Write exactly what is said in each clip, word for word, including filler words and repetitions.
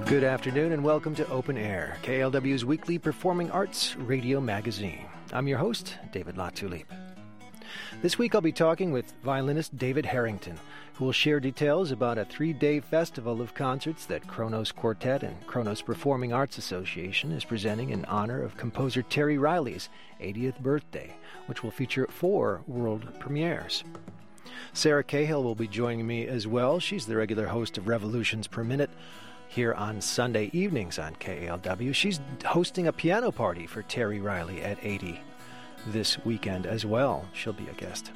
Good afternoon and welcome to Open Air, K L W's weekly performing arts radio magazine. I'm your host, David Latulip. This week I'll be talking with violinist David Harrington, who will share details about a three-day festival of concerts that Kronos Quartet and Kronos Performing Arts Association is presenting in honor of composer Terry Riley's eightieth birthday, which will feature four world premieres. Sarah Cahill will be joining me as well. She's the regular host of Revolutions Per Minute here on Sunday evenings on K L W. She's hosting a piano party for Terry Riley at eighty this weekend as well. She'll be a guest.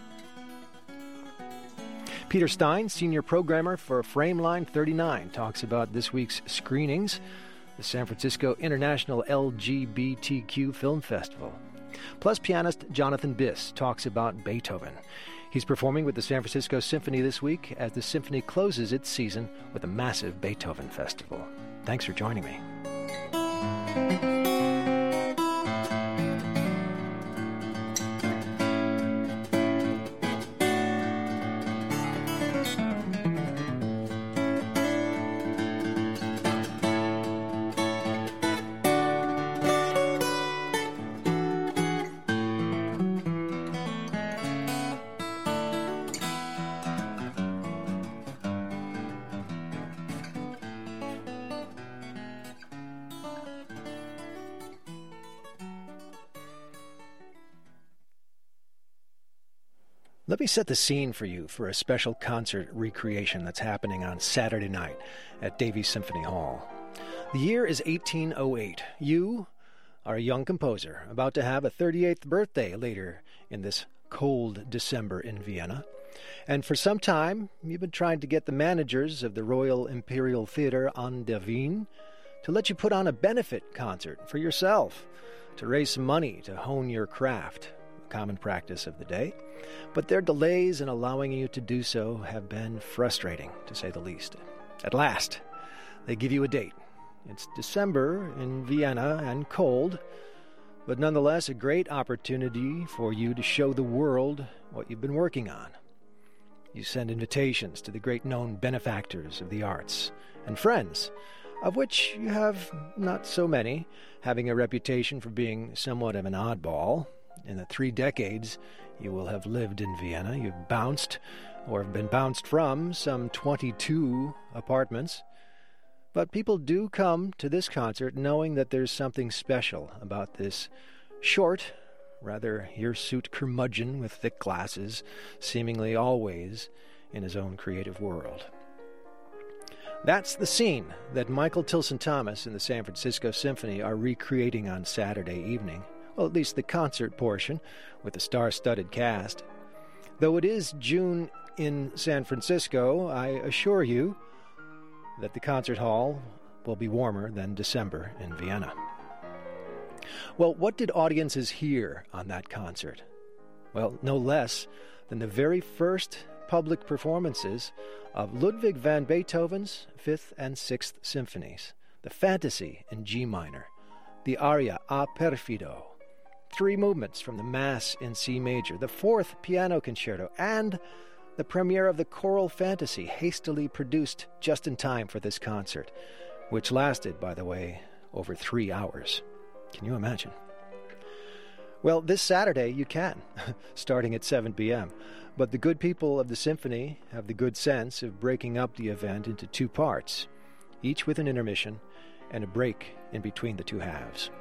Peter Stein, senior programmer for Frameline thirty-nine, talks about this week's screenings, the San Francisco International L G B T Q Film Festival. Plus, pianist Jonathan Biss talks about Beethoven. He's performing with the San Francisco Symphony this week as the symphony closes its season with a massive Beethoven festival. Thanks for joining me. Let me set the scene for you for a special concert recreation that's happening on Saturday night at Davies Symphony Hall. The year is eighteen oh eight. You are a young composer about to have a thirty-eighth birthday later in this cold December in Vienna. And for some time, you've been trying to get the managers of the Royal Imperial Theatre an der Wien to let you put on a benefit concert for yourself to raise some money to hone your craft, a common practice of the day. But their delays in allowing you to do so have been frustrating, to say the least. At last, they give you a date. It's December in Vienna and cold, but nonetheless a great opportunity for you to show the world what you've been working on. You send invitations to the great known benefactors of the arts and friends, of which you have not so many, having a reputation for being somewhat of an oddball. In the three decades you will have lived in Vienna, you've bounced, or have been bounced from, some twenty-two apartments. But people do come to this concert knowing that there's something special about this short, rather hirsute curmudgeon with thick glasses, seemingly always in his own creative world. That's the scene that Michael Tilson Thomas and the San Francisco Symphony are recreating on Saturday evening. Well, at least the concert portion, with the star-studded cast. Though it is June in San Francisco, I assure you that the concert hall will be warmer than December in Vienna. Well, what did audiences hear on that concert? Well, no less than the very first public performances of Ludwig van Beethoven's Fifth and Sixth Symphonies, the Fantasy in G minor, the aria A Perfido, three movements from the Mass in C major, the Fourth Piano Concerto, and the premiere of the Choral Fantasy, hastily produced just in time for this concert, which lasted, by the way, over three hours. Can you imagine? Well, this Saturday you can, starting at seven p.m., but the good people of the symphony have the good sense of breaking up the event into two parts, each with an intermission and a break in between the two halves.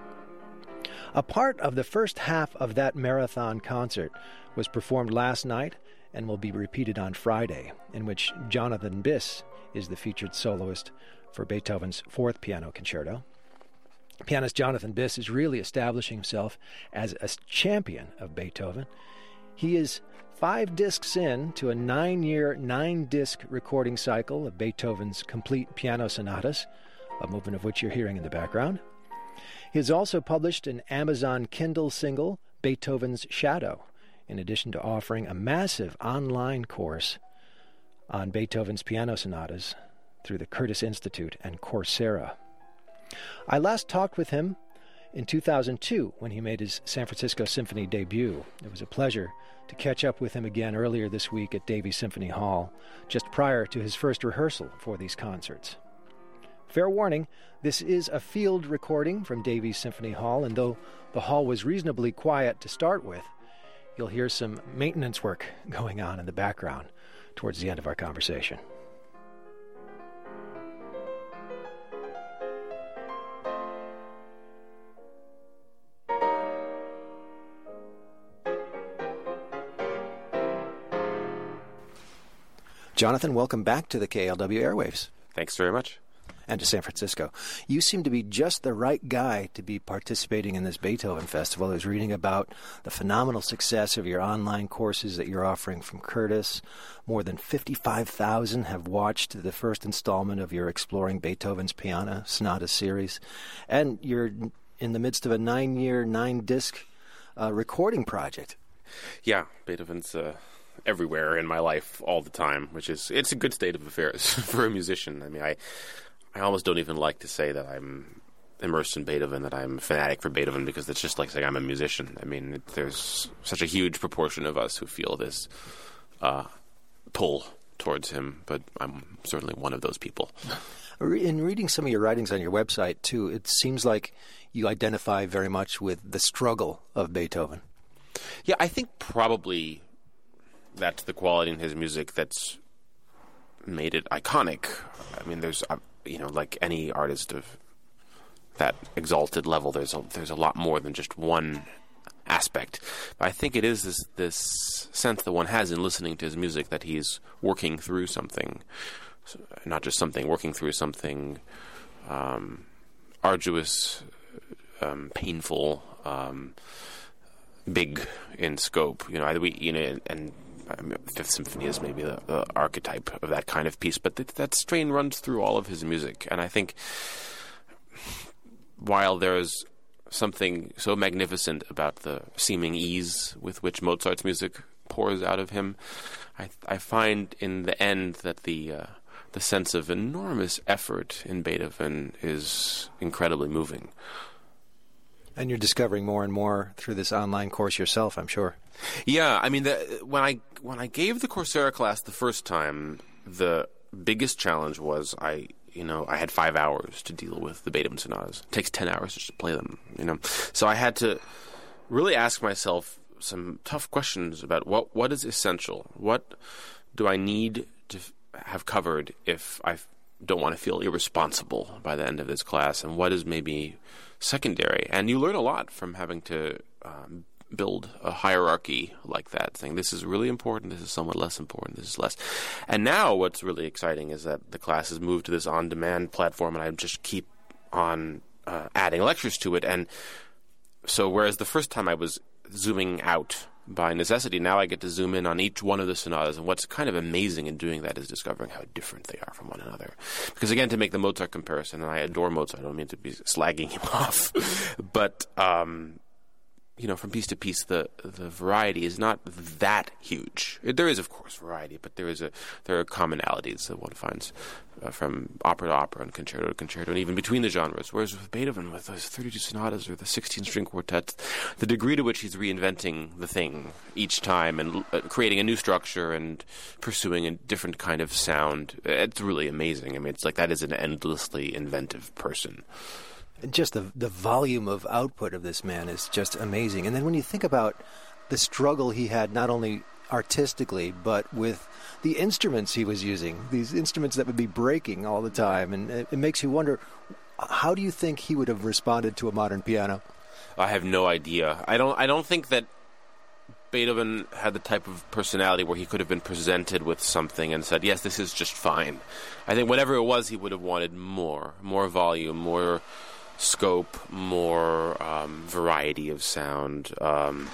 A part of the first half of that marathon concert was performed last night and will be repeated on Friday, in which Jonathan Biss is the featured soloist for Beethoven's Fourth Piano Concerto. Pianist Jonathan Biss is really establishing himself as a champion of Beethoven. He is five discs in to a nine-year, nine-disc recording cycle of Beethoven's complete piano sonatas, a movement of which you're hearing in the background. He has also published an Amazon Kindle single, Beethoven's Shadow, in addition to offering a massive online course on Beethoven's piano sonatas through the Curtis Institute and Coursera. I last talked with him in two thousand two when he made his San Francisco Symphony debut. It was a pleasure to catch up with him again earlier this week at Davies Symphony Hall, just prior to his first rehearsal for these concerts. Fair warning, this is a field recording from Davies Symphony Hall, and though the hall was reasonably quiet to start with, you'll hear some maintenance work going on in the background towards the end of our conversation. Jonathan, welcome back to the K L W airwaves. Thanks very much. And to San Francisco. You seem to be just the right guy to be participating in this Beethoven Festival. I was reading about the phenomenal success of your online courses that you're offering from Curtis. More than fifty-five thousand have watched the first installment of your Exploring Beethoven's Piano Sonata series. And you're in the midst of a nine-year, nine-disc uh, recording project. Yeah, Beethoven's uh, everywhere in my life all the time, which is, it's a good state of affairs for a musician. I mean, I... I almost don't even like to say that I'm immersed in Beethoven, that I'm a fanatic for Beethoven, because it's just like saying I'm a musician. I mean, it, there's such a huge proportion of us who feel this uh, pull towards him, but I'm certainly one of those people. In reading some of your writings on your website, too, it seems like you identify very much with the struggle of Beethoven. Yeah, I think probably that's the quality in his music that's made it iconic. I mean, there's... Uh, you know, like any artist of that exalted level, there's a, there's a lot more than just one aspect. But I think it is this, this sense that one has in listening to his music that he's working through something, not just something, working through something um, arduous, um, painful, um, big in scope. You know, we, you know, and I mean, Fifth Symphony is maybe the, the archetype of that kind of piece, but th- that strain runs through all of his music. And I think while there's something so magnificent about the seeming ease with which Mozart's music pours out of him, I, I find in the end that the uh, the sense of enormous effort in Beethoven is incredibly moving. And you're discovering more and more through this online course yourself, I'm sure. Yeah, I mean, the, when I when I gave the Coursera class the first time, the biggest challenge was I, you know, I had five hours to deal with the Beethoven sonatas. It takes ten hours just to play them, you know. So I had to really ask myself some tough questions about what what is essential. What do I need to have covered if I don't want to feel irresponsible by the end of this class, and what is maybe secondary? And you learn a lot from having to um, build a hierarchy like that, saying this is really important, this is somewhat less important, this is less. And now what's really exciting is that the class has moved to this on-demand platform, and I just keep on uh, adding lectures to it. And so whereas the first time I was zooming out by necessity, now I get to zoom in on each one of the sonatas, and what's kind of amazing in doing that is discovering how different they are from one another. Because again, to make the Mozart comparison, and I adore Mozart, I don't mean to be slagging him off, but um, you know, from piece to piece, the the variety is not that huge. There is, of course, variety, but there is a there are commonalities that one finds uh, from opera to opera and concerto to concerto, and even between the genres. Whereas with Beethoven, with those thirty-two sonatas or the sixteen string quartets, the degree to which he's reinventing the thing each time and uh, creating a new structure and pursuing a different kind of sound, it's really amazing. I mean, it's like that is an endlessly inventive person. Just the the volume of output of this man is just amazing. And then when you think about the struggle he had, not only artistically, but with the instruments he was using, these instruments that would be breaking all the time, and it, it makes you wonder, how do you think he would have responded to a modern piano? I have no idea. I don't. I don't think that Beethoven had the type of personality where he could have been presented with something and said, yes, this is just fine. I think whatever it was, he would have wanted more, more volume, more scope, more um, variety of sound. Um,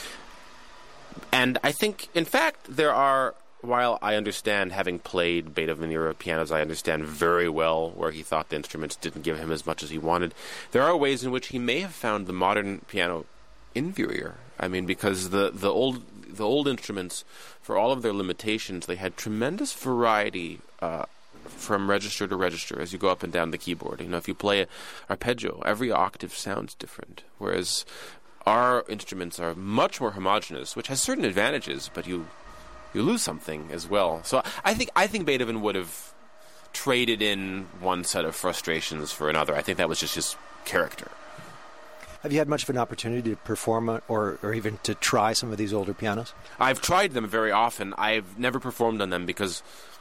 and I think, in fact, there are, while I understand, having played Beethoven-era pianos, I understand very well where he thought the instruments didn't give him as much as he wanted. There are ways in which he may have found the modern piano inferior. I mean, because the, the old the old instruments, for all of their limitations, they had tremendous variety uh, from register to register as you go up and down the keyboard. You know, if you play an arpeggio, every octave sounds different, whereas our instruments are much more homogeneous, which has certain advantages, but you you lose something as well. So I think I think Beethoven would have traded in one set of frustrations for another. I think that was just his character. Have you had much of an opportunity to perform uh, or, or even to try some of these older pianos? I've tried them very often. I've never performed on them because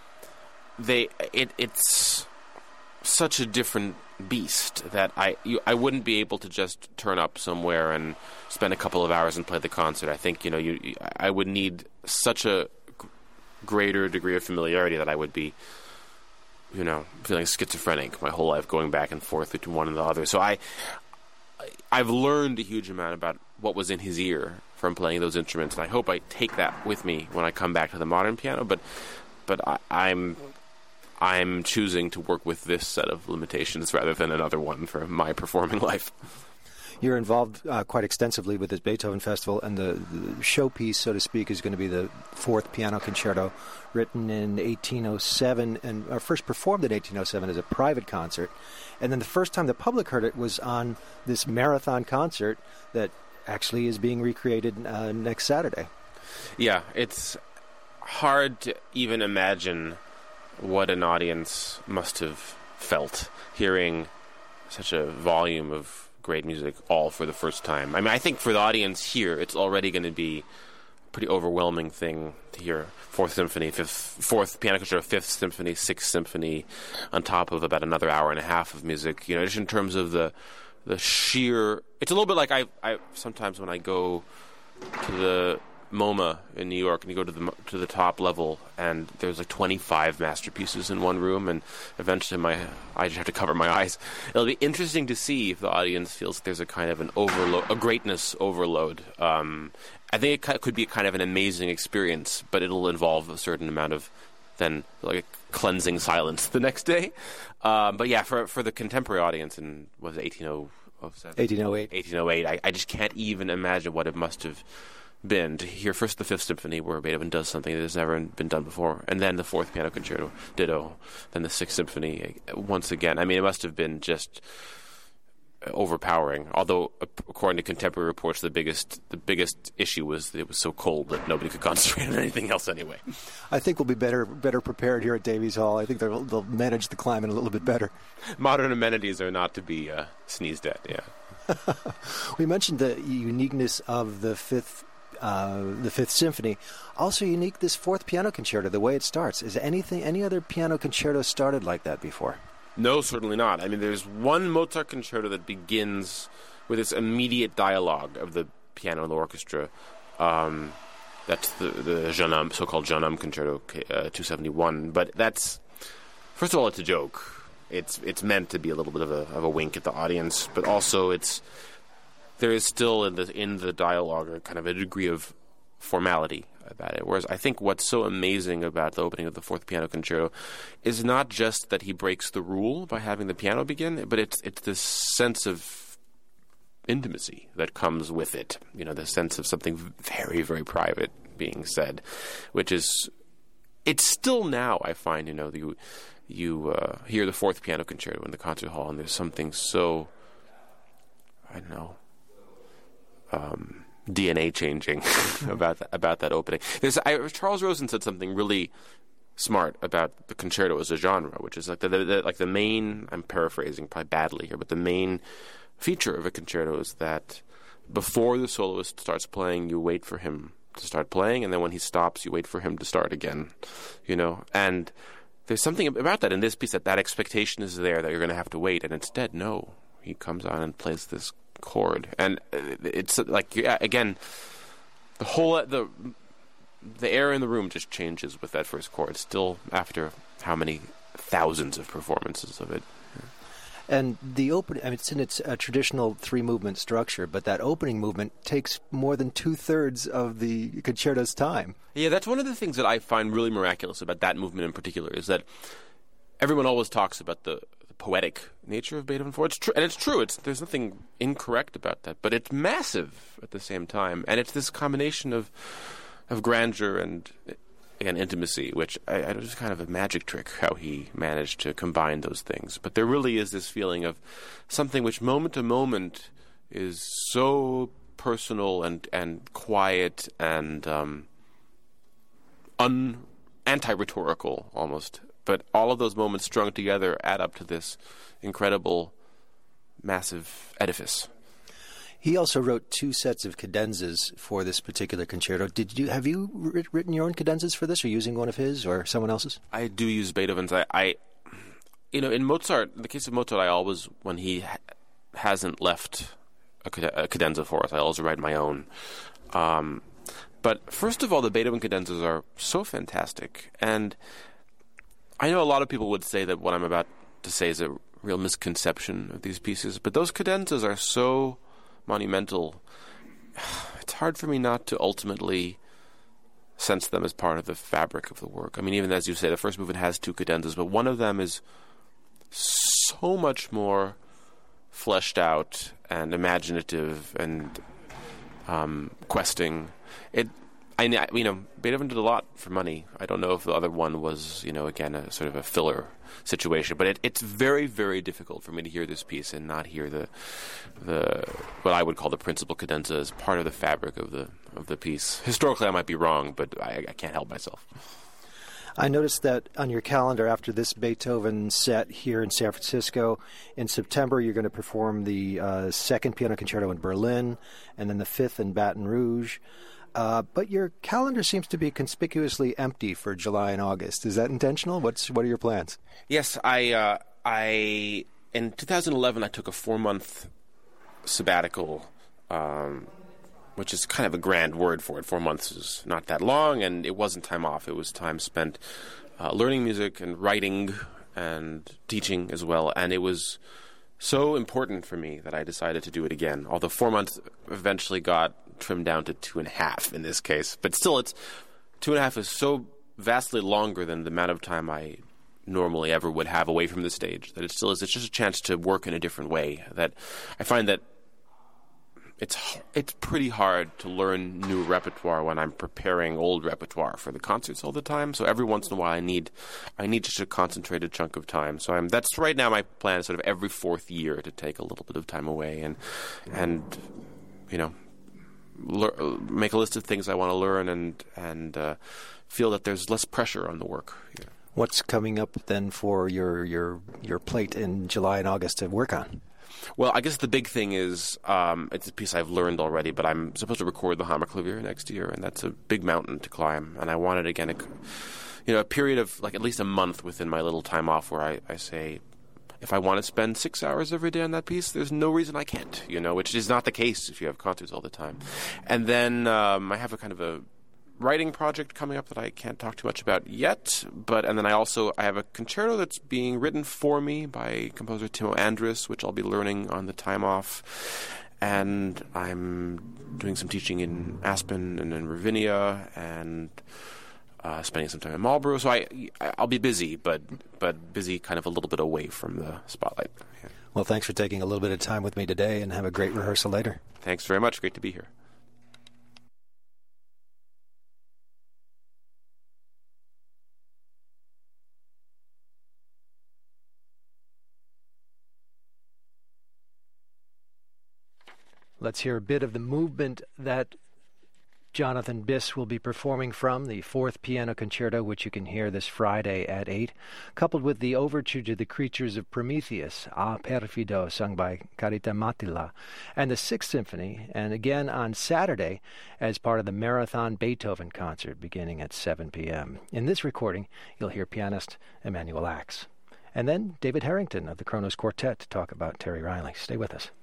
they it, it's such a different beast that I you, I wouldn't be able to just turn up somewhere and spend a couple of hours and play the concert. I think you know you I would need such a g- greater degree of familiarity that I would be you know feeling schizophrenic my whole life, going back and forth between one and the other. So I I've learned a huge amount about what was in his ear from playing those instruments, and I hope I take that with me when I come back to the modern piano. But but I, I'm I'm choosing to work with this set of limitations rather than another one for my performing life. You're involved uh, quite extensively with this Beethoven Festival, and the, the showpiece, so to speak, is going to be the Fourth Piano Concerto, written in eighteen oh seven, and uh, first performed in eighteen oh seven as a private concert. And then the first time the public heard it was on this marathon concert that actually is being recreated uh, next Saturday. Yeah, it's hard to even imagine what an audience must have felt hearing such a volume of great music all for the first time. I mean, I think for the audience here, it's already going to be a pretty overwhelming thing to hear Fourth Symphony, Fifth, Fourth Piano Concerto, Fifth Symphony, Sixth Symphony, on top of about another hour and a half of music. You know, just in terms of the the sheer. It's a little bit like I, I sometimes when I go to the MoMA in New York, and you go to the to the top level, and there's like twenty-five masterpieces in one room, and eventually my I just have to cover my eyes. It'll be interesting to see if the audience feels there's a kind of an overload, a greatness overload. Um, I think it could be kind of an amazing experience, but it'll involve a certain amount of then like cleansing silence the next day. Um, but yeah, for for the contemporary audience in was it eighteen oh seven? eighteen oh eight. eighteen oh eight. I, I just can't even imagine what it must have been to hear first the Fifth Symphony, where Beethoven does something that has never been done before, and then the Fourth Piano Concerto, ditto, then the Sixth Symphony once again. I mean, it must have been just overpowering. Although, according to contemporary reports, the biggest the biggest issue was that it was so cold that nobody could concentrate on anything else anyway. I think we'll be better better prepared here at Davies Hall. I think they'll, they'll manage the climate a little bit better. Modern amenities are not to be uh, sneezed at. Yeah. We mentioned the uniqueness of the Fifth. Uh, the Fifth Symphony. Also unique, this Fourth Piano Concerto, the way it starts. Is anything, any other piano concerto started like that before? No, certainly not. I mean, there's one Mozart concerto that begins with this immediate dialogue of the piano and the orchestra. Um, that's the, the Jeune Homme, so-called Jeune Homme Concerto uh, two seventy-one. But that's, first of all, it's a joke. It's it's meant to be a little bit of a, of a wink at the audience, but also it's there is still in the in the dialogue a kind of a degree of formality about it. Whereas I think what's so amazing about the opening of the Fourth Piano Concerto is not just that he breaks the rule by having the piano begin, but it's it's this sense of intimacy that comes with it. You know, the sense of something very, very private being said, which is it's still now I find, you know, you you uh, hear the Fourth Piano Concerto in the concert hall, and there's something so I don't know. Um, D N A changing about that, about that opening. There's I, Charles Rosen said something really smart about the concerto as a genre, which is like the, the, the like the main. I'm paraphrasing probably badly here, but the main feature of a concerto is that before the soloist starts playing, you wait for him to start playing, and then when he stops, you wait for him to start again. You know, and there's something about that in this piece that that expectation is there that you're going to have to wait, and instead, no, he comes on and plays this chord, and it's like again, the whole the the air in the room just changes with that first chord. Still, after how many thousands of performances of it. And the open, I mean, it's in its uh, traditional three-movement structure, but that opening movement takes more than two-thirds of the concerto's time. Yeah, that's one of the things that I find really miraculous about that movement in particular, is that everyone always talks about the poetic nature of Beethoven four. It's true, and it's true. It's there's nothing incorrect about that, but it's massive at the same time, and it's this combination of of grandeur and again intimacy, which I, I just kind of a magic trick how he managed to combine those things. But there really is this feeling of something which moment to moment is so personal and and quiet and um, un anti-rhetorical almost. but all of those moments strung together add up to this incredible, massive edifice. He also wrote two sets of cadenzas for this particular concerto. Did you have you writ- written your own cadenzas for this, or using one of his or someone else's? I do use Beethoven's. I, I you know, in Mozart, in the case of Mozart, I always, when he ha- hasn't left a, cad- a cadenza for us, I always write my own. Um, but first of all, the Beethoven cadenzas are so fantastic, and I know a lot of people would say that what I'm about to say is a real misconception of these pieces, but those cadenzas are so monumental. It's hard for me not to ultimately sense them as part of the fabric of the work. I mean, even as you say, the first movement has two cadenzas, but one of them is so much more fleshed out and imaginative and um, questing. It, I, you know, Beethoven did a lot for money. I don't know if the other one was, you know, again, a sort of a filler situation. But it, it's very, very difficult for me to hear this piece and not hear the, the what I would call the principal cadenza as part of the fabric of the of the piece. Historically, I might be wrong, but I, I can't help myself. I noticed that on your calendar after this Beethoven set here in San Francisco, in September you're going to perform the uh, second piano concerto in Berlin, and then the fifth in Baton Rouge. Uh, but your calendar seems to be conspicuously empty for July and August. Is that intentional? What's what are your plans? Yes, I uh, I in two thousand eleven I took a four month sabbatical, um, which is kind of a grand word for it. Four months is not that long, and it wasn't time off. It was time spent uh, learning music and writing and teaching as well. And it was so important for me that I decided to do it again. Although four months eventually got trimmed down to two and a half in this case. But still, it's two and a half is so vastly longer than the amount of time I normally ever would have away from the stage that it still is. It's just a chance to work in a different way. That I find that it's it's pretty hard to learn new repertoire when I'm preparing old repertoire for the concerts all the time. So every once in a while, I need I need just a concentrated chunk of time. So I'm that's right now my plan is sort of every fourth year to take a little bit of time away and and you know. Le- make a list of things I want to learn and and uh, feel that there's less pressure on the work. Yeah. What's coming up then for your your your plate in July and August to work on? Well, I guess the big thing is um, it's a piece I've learned already, but I'm supposed to record the Hammerklavier next year, and that's a big mountain to climb. And I wanted again, a, you know, a period of like at least a month within my little time off where I, I say, if I want to spend six hours every day on that piece, there's no reason I can't, you know, which is not the case if you have concerts all the time. And then um, I have a kind of a writing project coming up that I can't talk too much about yet. But and then I also I have a concerto that's being written for me by composer Timo Andrus, which I'll be learning on the time off. And I'm doing some teaching in Aspen and in Ravinia and Uh, spending some time in Marlborough, so I, I'll be busy, but but busy kind of a little bit away from the spotlight. Yeah. Well, thanks for taking a little bit of time with me today, and have a great rehearsal later. Thanks very much. Great to be here. Let's hear a bit of the movement that Jonathan Biss will be performing from, the fourth piano concerto, which you can hear this Friday at eight, coupled with the overture to The Creatures of Prometheus, A Perfido, sung by Carita Mattila, and the Sixth Symphony, and again on Saturday as part of the Marathon Beethoven concert beginning at seven p.m. In this recording, you'll hear pianist Emanuel Ax. And then David Harrington of the Kronos Quartet to talk about Terry Riley. Stay with us.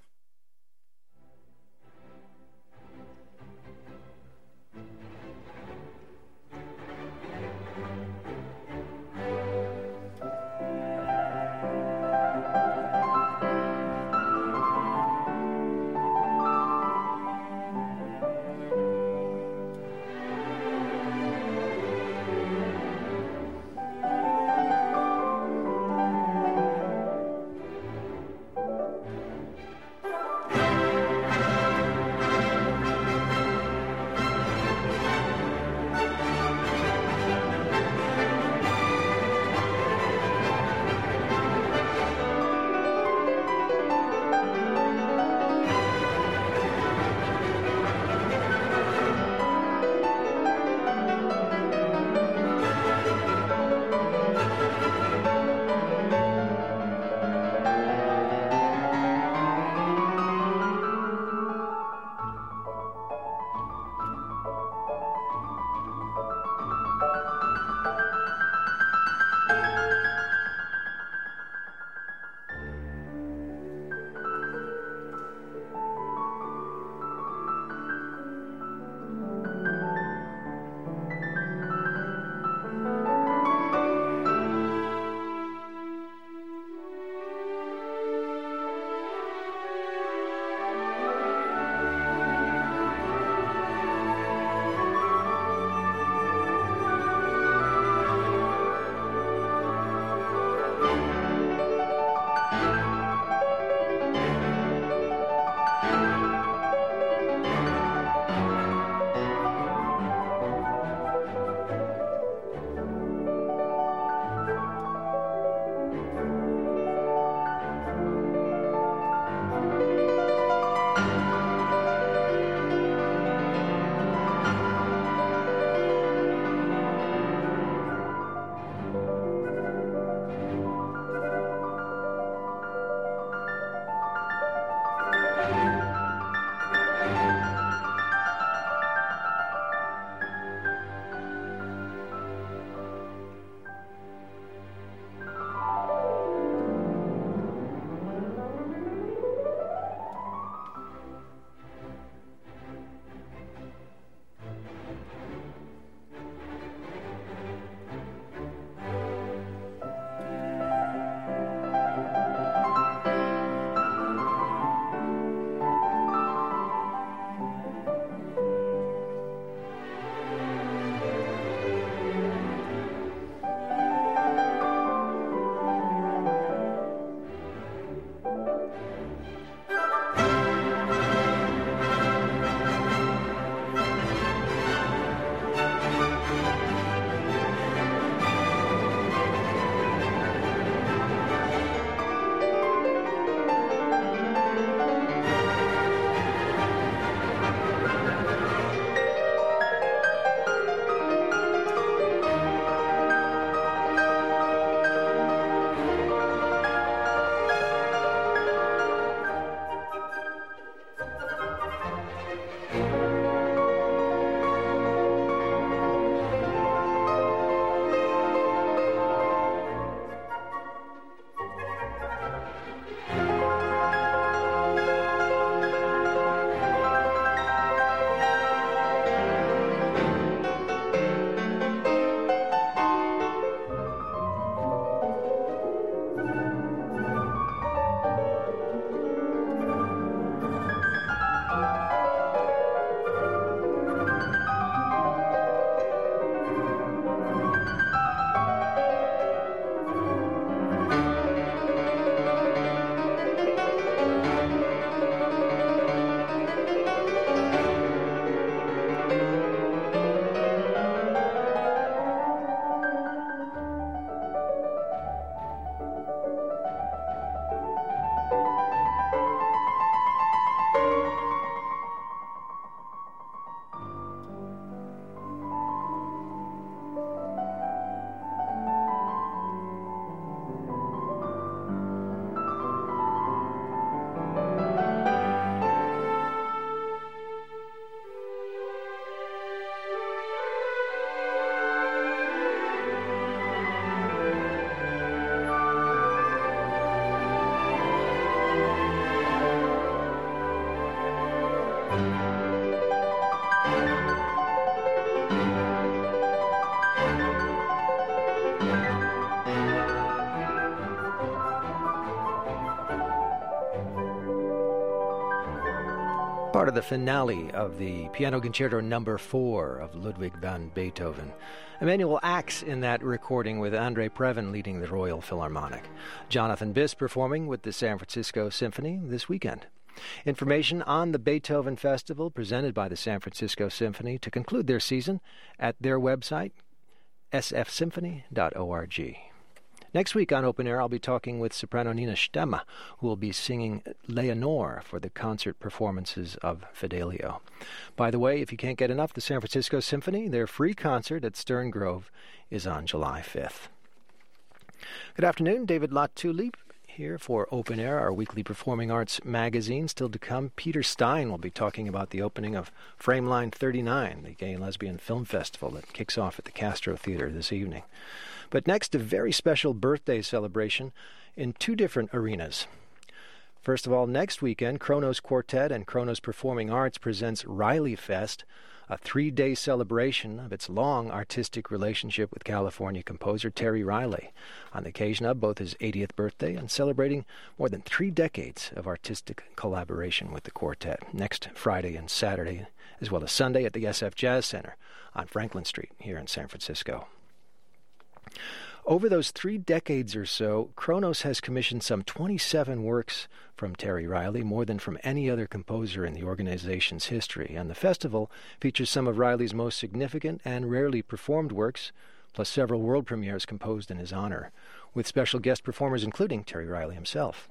Part of the finale of the Piano Concerto Number Four of Ludwig van Beethoven. Emanuel Ax in that recording with Andre Previn leading the Royal Philharmonic. Jonathan Biss performing with the San Francisco Symphony this weekend. Information on the Beethoven Festival presented by the San Francisco Symphony to conclude their season at their website, s f symphony dot org. Next week on Open Air, I'll be talking with soprano Nina Stemma, who will be singing Leonore for the concert performances of Fidelio. By the way, if you can't get enough, the San Francisco Symphony, their free concert at Stern Grove is on July fifth. Good afternoon, David Latulippe here for Open Air, our weekly performing arts magazine. Still to come, Peter Stein will be talking about the opening of Frameline thirty-nine, the gay and lesbian film festival that kicks off at the Castro Theater this evening. But next, a very special birthday celebration in two different arenas. First of all, next weekend, Kronos Quartet and Kronos Performing Arts presents Riley Fest, a three-day celebration of its long artistic relationship with California composer Terry Riley, on the occasion of both his eightieth birthday and celebrating more than three decades of artistic collaboration with the quartet, next Friday and Saturday, as well as Sunday at the S F Jazz Center on Franklin Street here in San Francisco. Over those three decades or so, Kronos has commissioned some twenty-seven works from Terry Riley, more than from any other composer in the organization's history, and the festival features some of Riley's most significant and rarely performed works, plus several world premieres composed in his honor, with special guest performers including Terry Riley himself.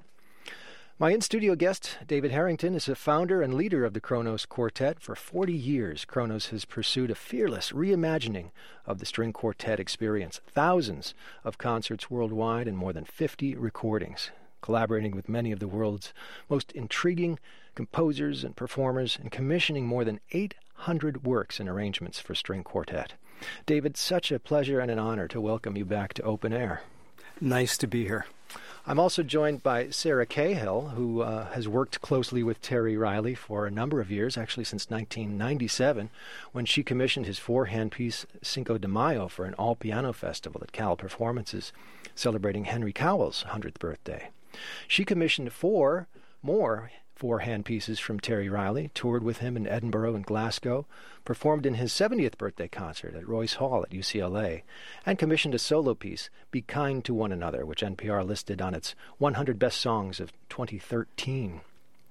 My in-studio guest, David Harrington, is a founder and leader of the Kronos Quartet. For forty years, Kronos has pursued a fearless reimagining of the string quartet experience. Thousands of concerts worldwide and more than fifty recordings, collaborating with many of the world's most intriguing composers and performers, and commissioning more than eight hundred works and arrangements for string quartet. David, such a pleasure and an honor to welcome you back to Open Air. Nice to be here. I'm also joined by Sarah Cahill, who uh, has worked closely with Terry Riley for a number of years, actually since nineteen ninety-seven, when she commissioned his four-hand piece Cinco de Mayo for an all-piano festival at Cal Performances, celebrating Henry Cowell's one hundredth birthday. She commissioned four more four-hand pieces from Terry Riley, toured with him in Edinburgh and Glasgow, performed in his seventieth birthday concert at Royce Hall at U C L A, and commissioned a solo piece, Be Kind to One Another, which N P R listed on its one hundred Best Songs of twenty thirteen.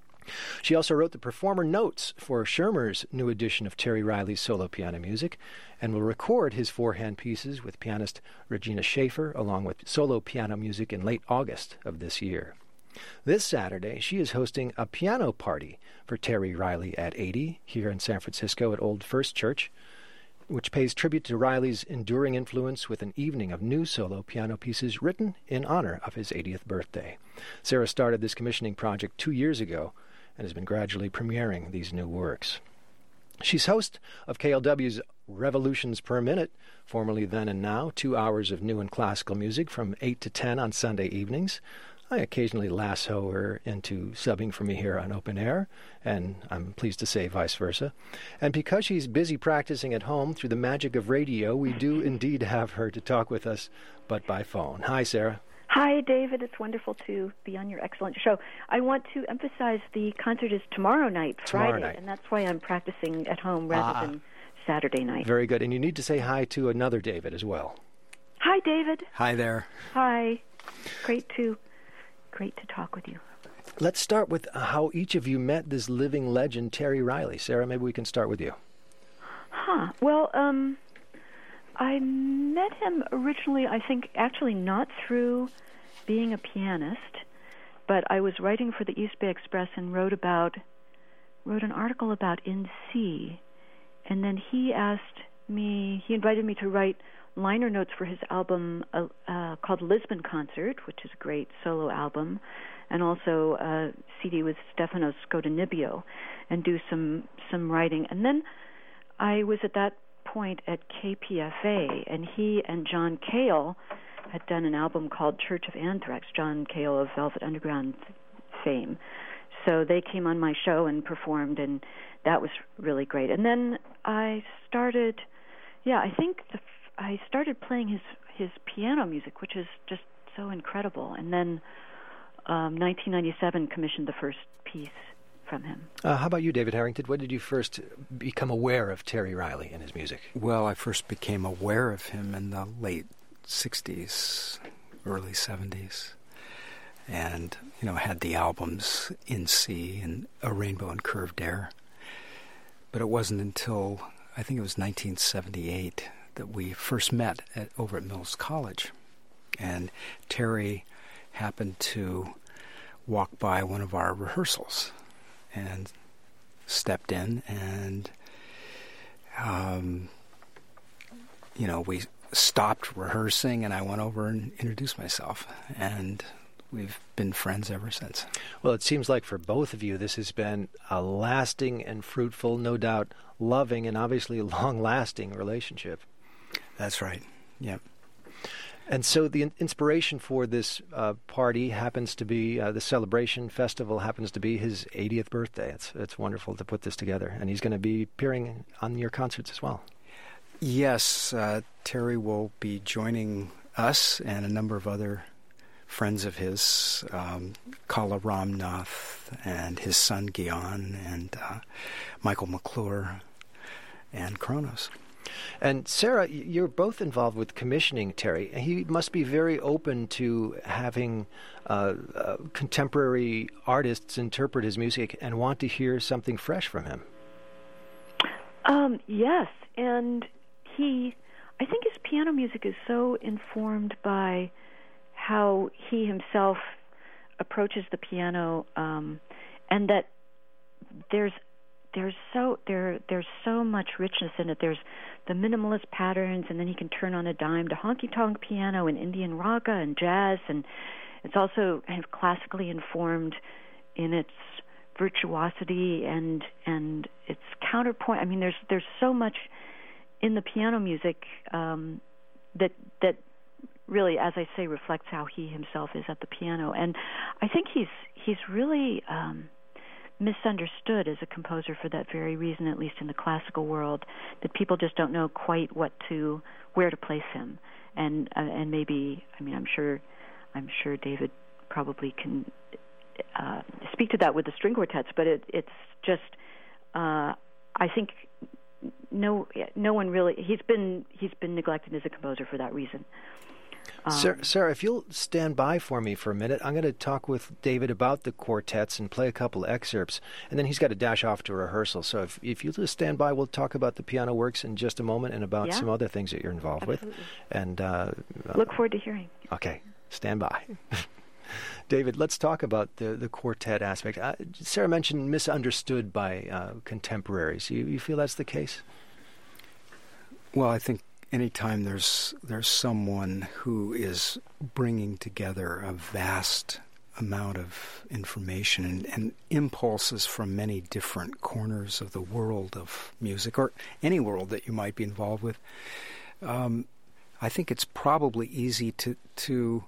She also wrote the performer notes for Schirmer's new edition of Terry Riley's solo piano music, and will record his four-hand pieces with pianist Regina Schaefer, along with solo piano music in late August of this year. This Saturday, she is hosting a piano party for Terry Riley at eighty here in San Francisco at Old First Church, which pays tribute to Riley's enduring influence with an evening of new solo piano pieces written in honor of his eightieth birthday. Sarah started this commissioning project two years ago and has been gradually premiering these new works. She's host of K L W's Revolutions Per Minute, formerly Then and Now, two hours of new and classical music from eight to ten on Sunday evenings. I occasionally lasso her into subbing for me here on Open Air, and I'm pleased to say vice versa. And because she's busy practicing at home through the magic of radio, we do indeed have her to talk with us, but by phone. Hi, Sarah. Hi, David. It's wonderful to be on your excellent show. I want to emphasize the concert is tomorrow night, tomorrow Friday, night. and that's why I'm practicing at home rather ah. than Saturday night. Very good. And you need to say hi to another David as well. Hi, David. Hi there. Hi. Great to... Great to talk with you. Let's start with how each of you met this living legend, Terry Riley. Sarah, maybe we can start with you. Huh. Well, um, I met him originally, I think, actually not through being a pianist, but I was writing for the East Bay Express and wrote about, wrote an article about In C, and then he asked me, he invited me to write liner notes for his album uh, uh, called Lisbon Concert, which is a great solo album, and also a C D with Stefanos Skodanibio, and do some some writing. And then I was at that point at K P F A, and he and John Cale had done an album called Church of Anthrax, John Cale of Velvet Underground fame. So they came on my show and performed, and that was really great. And then I started, yeah, I think the I started playing his his piano music, which is just so incredible. And then um, nineteen ninety-seven commissioned the first piece from him. Uh, how about you, David Harrington? When did you first become aware of Terry Riley and his music? Well, I first became aware of him in the late sixties, early seventies. And, you know, had the albums In C and A Rainbow in Curved Air. But it wasn't until, I think it was nineteen seventy-eight, that we first met at, over at Mills College. And Terry happened to walk by one of our rehearsals and stepped in, and, um, you know, we stopped rehearsing, and I went over and introduced myself. And we've been friends ever since. Well, it seems like for both of you, this has been a lasting and fruitful, no doubt loving and obviously long-lasting relationship. That's right. Yeah. And so the in- inspiration for this uh, party happens to be, uh, the celebration festival happens to be his eightieth birthday. It's it's wonderful to put this together. And he's going to be appearing on your concerts as well. Yes, uh, Terry will be joining us and a number of other friends of his, um, Kala Ramnath and his son Gyan and uh, Michael McClure and Kronos. And Sarah, you're both involved with commissioning Terry. He must be very open to having uh, uh, contemporary artists interpret his music and want to hear something fresh from him. Um, yes, and he, I think his piano music is so informed by how he himself approaches the piano, um, and that there's there's so there there's so much richness in it. There's the minimalist patterns, and then he can turn on a dime to honky-tonk piano and Indian raga and jazz, and it's also kind of classically informed in its virtuosity and and its counterpoint. I mean, there's there's so much in the piano music um, that that really, as I say, reflects how he himself is at the piano. And I think he's he's really um, misunderstood as a composer for that very reason, at least in the classical world, that people just don't know quite what to where to place him. And uh, and maybe, I mean, I'm sure I'm sure David probably can uh, speak to that with the string quartets, but it, it's just uh, I think no no one really he's been he's been neglected as a composer for that reason. Um, Sarah, Sarah, if you'll stand by for me for a minute, I'm going to talk with David about the quartets and play a couple excerpts, and then he's got to dash off to rehearsal. So if if you'll just stand by, we'll talk about the piano works in just a moment and about yeah, some other things that you're involved absolutely. with. And uh, look forward to hearing. Okay, stand by. David, let's talk about the, the quartet aspect. Uh, Sarah mentioned misunderstood by uh, contemporaries. You, you feel that's the case? Well, I think anytime there's there's someone who is bringing together a vast amount of information and, and impulses from many different corners of the world of music, or any world that you might be involved with, um, I think it's probably easy to to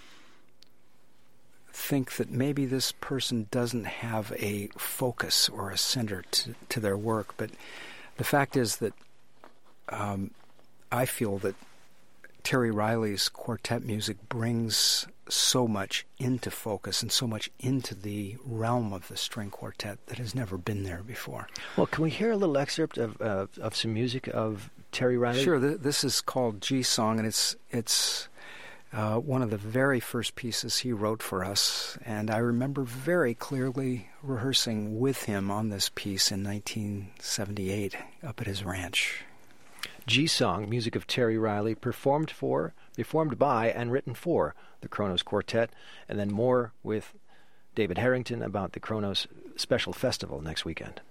think that maybe this person doesn't have a focus or a center to, to their work. But the fact is that um, I feel that Terry Riley's quartet music brings so much into focus and so much into the realm of the string quartet that has never been there before. Well, can we hear a little excerpt of uh, of some music of Terry Riley? Sure. Th- this is called G Song, and it's it's uh, one of the very first pieces he wrote for us. And I remember very clearly rehearsing with him on this piece in nineteen seventy-eight up at his ranch. G-Song, music of Terry Riley, performed for, performed by, and written for the Kronos Quartet, and then more with David Harrington about the Kronos Special Festival next weekend.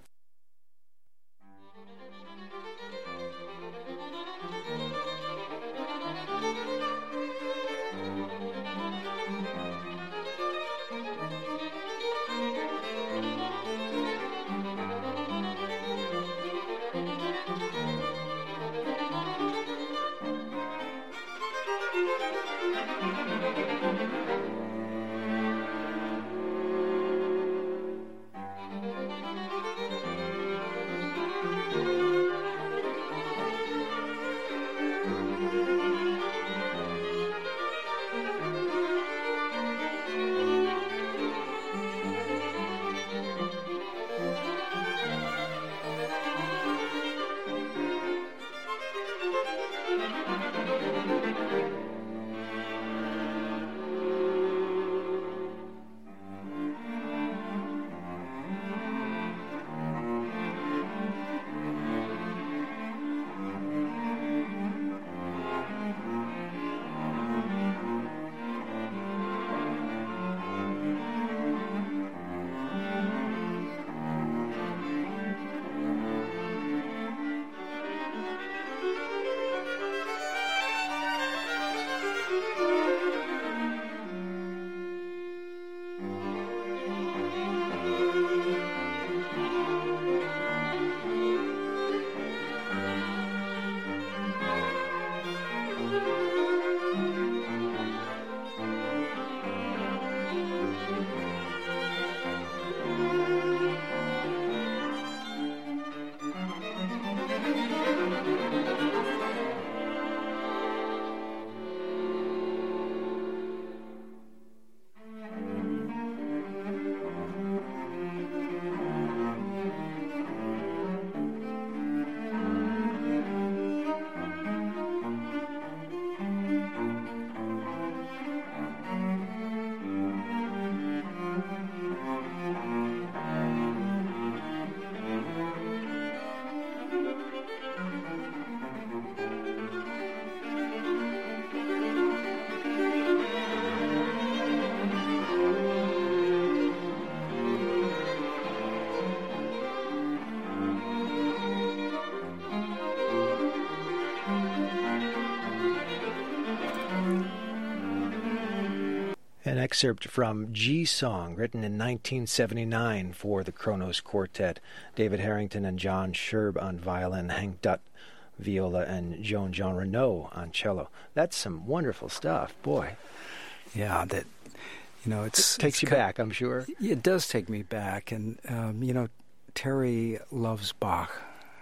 An excerpt from G-Song, written in nineteen seventy-nine for the Kronos Quartet. David Harrington and John Scherb on violin, Hank Dutt viola, and Joan Jean Renaud on cello. That's some wonderful stuff, boy. Yeah, that, you know, it's... It takes it's you kind, back, I'm sure. It does take me back. And, um, you know, Terry loves Bach.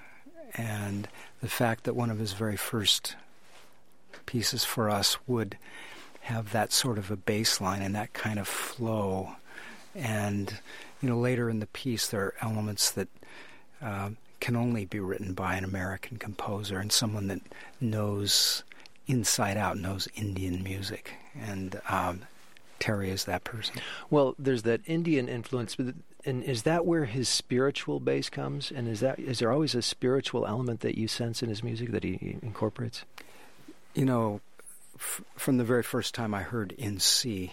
And the fact that one of his very first pieces for us would have that sort of a bass line and that kind of flow. And, you know, later in the piece there are elements that uh, can only be written by an American composer and someone that knows inside out, knows Indian music. And um, Terry is that person. Well, there's that Indian influence, but and is that where his spiritual bass comes? And is that is there always a spiritual element that you sense in his music that he incorporates? You know, f- from the very first time I heard In C,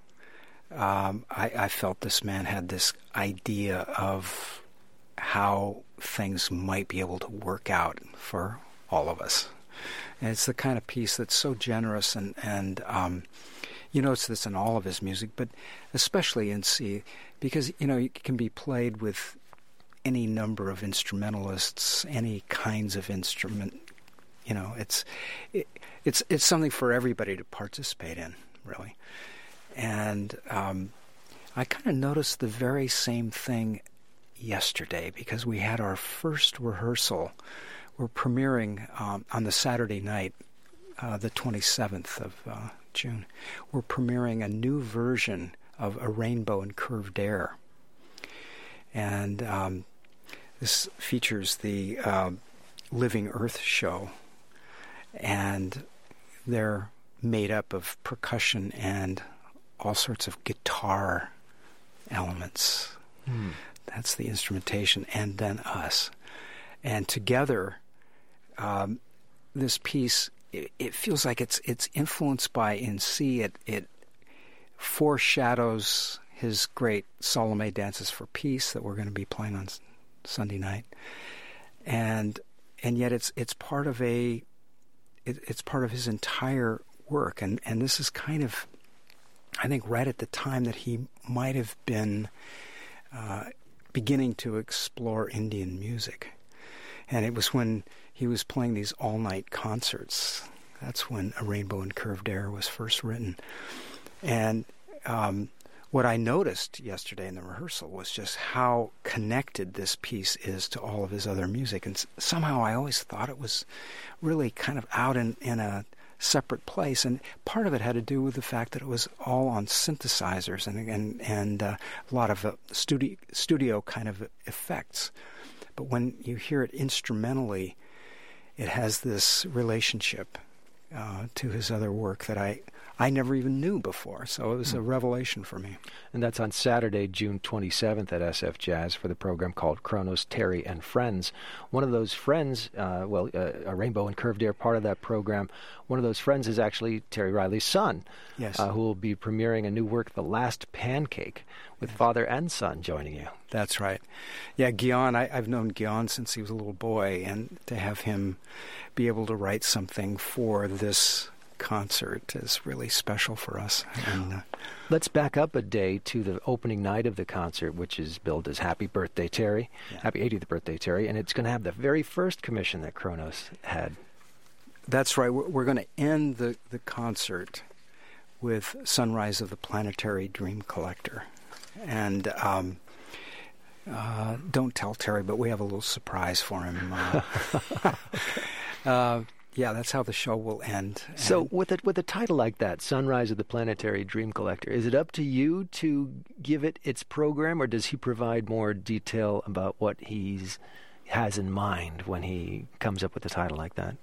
um, I, I felt this man had this idea of how things might be able to work out for all of us. And it's the kind of piece that's so generous, and, and um, you notice this in all of his music, but especially in C, because, you know, it can be played with any number of instrumentalists, any kinds of instrument. You know, it's it, it's it's something for everybody to participate in, really. And um, I kind of noticed the very same thing yesterday, because we had our first rehearsal. We're premiering um, on the Saturday night, uh, the twenty-seventh of uh, June. We're premiering a new version of A Rainbow in Curved Air. And um, this features the uh, Living Earth show. And they're made up of percussion and all sorts of guitar elements. Mm. That's the instrumentation, and then us. And together, um, this piece, it, it feels like it's it's influenced by In C. It, it foreshadows his great Salome Dances for Peace that we're going to be playing on s- Sunday night. And and yet it's it's part of a it, it's part of his entire work. And, and this is kind of, I think, right at the time that he might have been uh, beginning to explore Indian music. And it was when he was playing these all-night concerts. That's when A Rainbow in Curved Air was first written. And um, what I noticed yesterday in the rehearsal was just how connected this piece is to all of his other music. And s- somehow I always thought it was really kind of out in, in a separate place. And part of it had to do with the fact that it was all on synthesizers and and, and uh, a lot of uh, studio, studio kind of effects. But when you hear it instrumentally, it has this relationship uh, to his other work that I, I never even knew before. So it was a revelation for me. And that's on Saturday, June twenty-seventh at S F Jazz for the program called Kronos, Terry, and Friends. One of those friends, uh, well, uh, A Rainbow in Curved Air, part of that program, one of those friends is actually Terry Riley's son, yes, uh, who will be premiering a new work, The Last Pancake, with yes. father and son joining you. That's right. Yeah, Guion, I, I've known Guion since he was a little boy, and to have him be able to write something for this concert is really special for us. And, uh, let's back up a day to the opening night of the concert, which is billed as Happy Birthday, Terry. Yeah. Happy eightieth birthday, Terry. And it's going to have the very first commission that Kronos had. That's right. We're, we're going to end the, the concert with Sunrise of the Planetary Dream Collector. And um, uh, don't tell Terry, but we have a little surprise for him. Uh, uh, yeah, that's how the show will end. And so with a, with a title like that, Sunrise of the Planetary Dream Collector, is it up to you to give it its program, or does he provide more detail about what he's has in mind when he comes up with a title like that?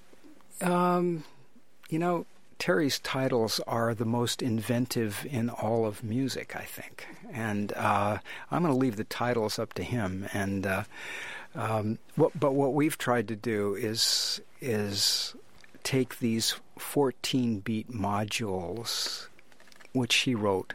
Um, you know, Terry's titles are the most inventive in all of music, I think. And uh, I'm going to leave the titles up to him. And uh, um, what, but what we've tried to do is is take these fourteen-beat modules, which he wrote,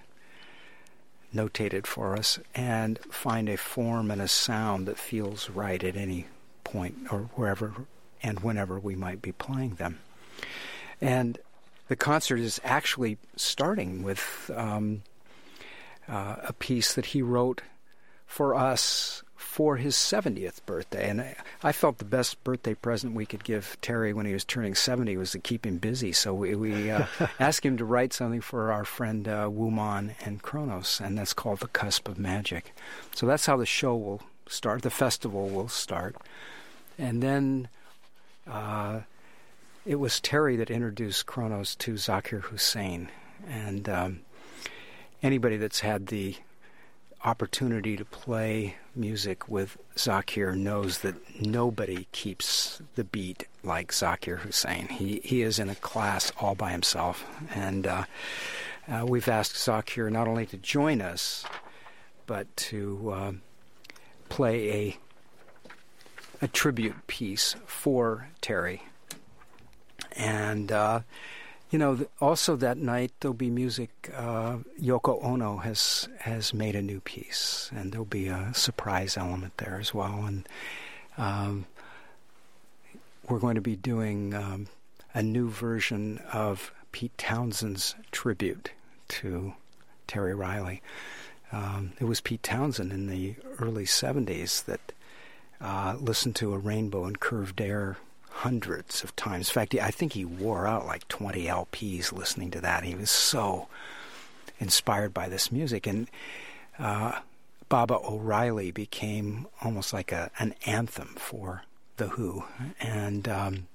notated for us, and find a form and a sound that feels right at any point or wherever and whenever we might be playing them. And the concert is actually starting with um, uh, a piece that he wrote for us for his seventieth birthday. And I, I felt the best birthday present we could give Terry when he was turning seventy was to keep him busy. So we, we uh, asked him to write something for our friend uh, Wumon and Kronos, and that's called The Cusp of Magic. So that's how the show will start, the festival will start. And then uh, it was Terry that introduced Kronos to Zakir Hussain. And um, anybody that's had the opportunity to play music with Zakir knows that nobody keeps the beat like Zakir Hussain. He he is in a class all by himself, and uh, uh, we've asked Zakir not only to join us, but to uh, play a a tribute piece for Terry. And uh, you know, also that night there'll be music. Uh, Yoko Ono has has made a new piece, and there'll be a surprise element there as well. And um, we're going to be doing um, a new version of Pete Townshend's tribute to Terry Riley. Um, it was Pete Townshend in the early seventies that uh, listened to A Rainbow in Curved Air hundreds of times. In fact, I think he wore out like twenty L Ps listening to that. He was so inspired by this music. And uh, Baba O'Reilly became almost like a an anthem for The Who. And um,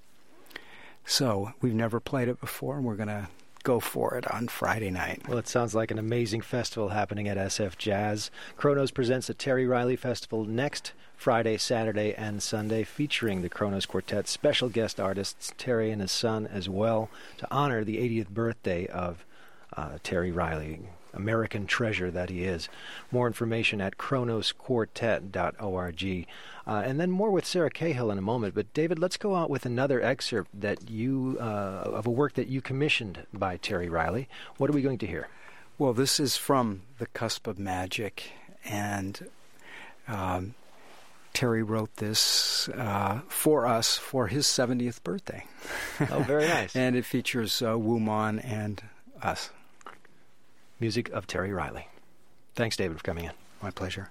so we've never played it before, and we're going to go for it on Friday night. Well, it sounds like an amazing festival happening at S F Jazz. Kronos presents the Terry Riley Festival next Friday, Saturday, and Sunday, featuring the Kronos Quartet, special guest artists, Terry and his son as well, to honor the eightieth birthday of uh, Terry Riley, American treasure that he is. More information at kronos quartet dot org. Uh, and then more with Sarah Cahill in a moment. But David, let's go out with another excerpt that you uh, of a work that you commissioned by Terry Riley. What are we going to hear? Well, this is from The Cusp of Magic, and um, Terry wrote this uh, for us for his seventieth birthday. Oh, very nice. And it features uh, Wumon and us. Music of Terry Riley. Thanks, David, for coming in. My pleasure.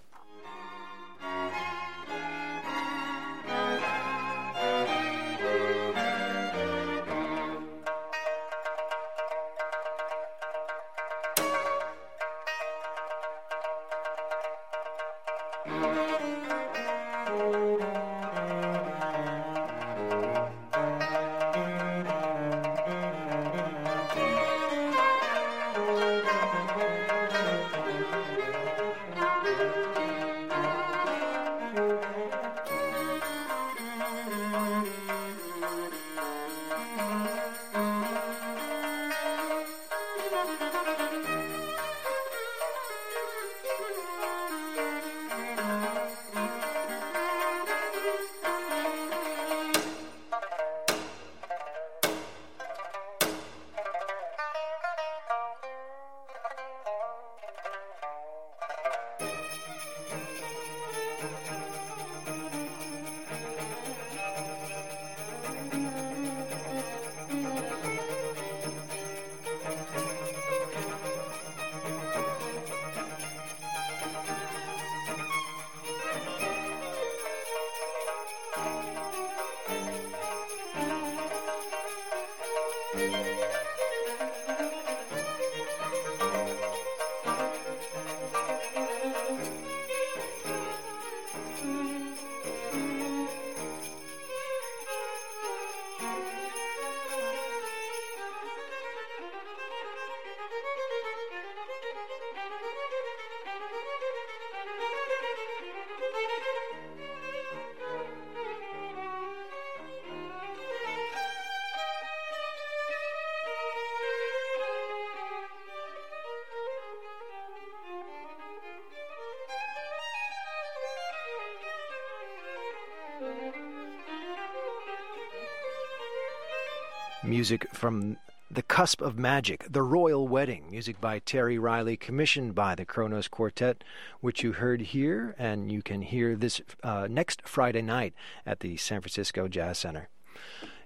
Music from The Cusp of Magic, The Royal Wedding, music by Terry Riley, commissioned by the Kronos Quartet, which you heard here, and you can hear this uh, next Friday night at the San Francisco Jazz Center.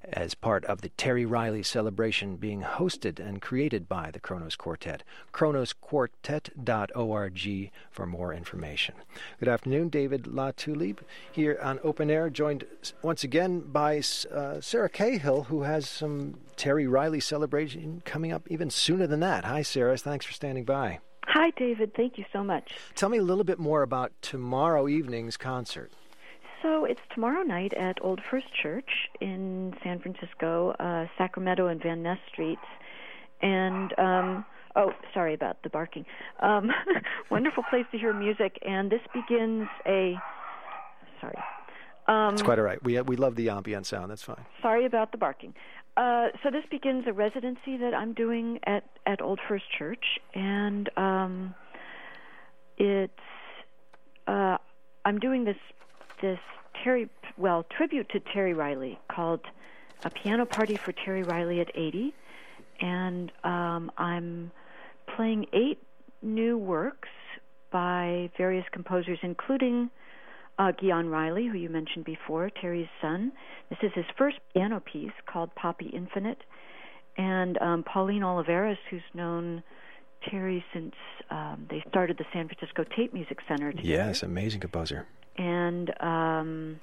as part of the Terry Riley celebration being hosted and created by the Kronos Quartet. kronos quartet dot org for more information. Good afternoon, David Latulip here on Open Air, joined once again by uh, Sarah Cahill, who has some Terry Riley celebration coming up even sooner than that. Hi, Sarah. Thanks for standing by. Hi, David. Thank you so much. Tell me a little bit more about tomorrow evening's concert. So it's tomorrow night at Old First Church in San Francisco, uh, Sacramento and Van Ness Streets. And, um, oh, sorry about the barking. Um, wonderful place to hear music. And this begins a, sorry. Um, it's quite all right. We, we love the ambient sound. That's fine. Sorry about the barking. Uh, so this begins a residency that I'm doing at, at Old First Church. And um, it's, uh, I'm doing this this Terry, well, tribute to Terry Riley called A Piano Party for Terry Riley at eighty. And um, I'm playing eight new works by various composers, including uh, Guion Riley, who you mentioned before, Terry's son. This is his first piano piece called Poppy Infinite. And um, Pauline Oliveras, who's known Terry since um, they started the San Francisco Tape Music Center together. Yes, amazing composer. And um,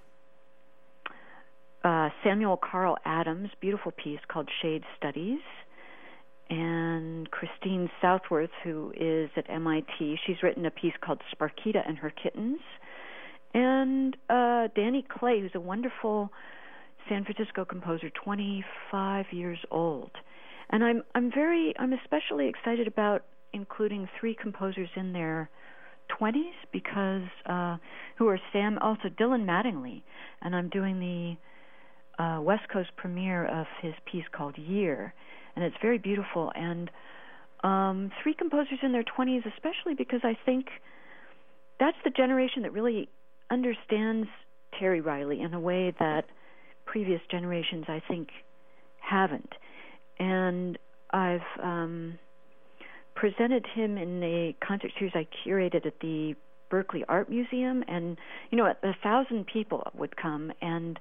uh, Samuel Carl Adams, beautiful piece called Shade Studies. And Christine Southworth, who is at M I T, she's written a piece called Sparkita and Her Kittens. And uh, Danny Clay, who's a wonderful San Francisco composer, twenty-five years old. And I'm I'm very I'm especially excited about including three composers in their twenties because uh, who are Sam also Dylan Mattingly, and I'm doing the uh, West Coast premiere of his piece called Year, and it's very beautiful. And um, three composers in their twenties, especially because I think that's the generation that really understands Terry Riley in a way that previous generations I think haven't. And I've um, presented him in a concert series I curated at the Berkeley Art Museum, and you know, a thousand people would come, and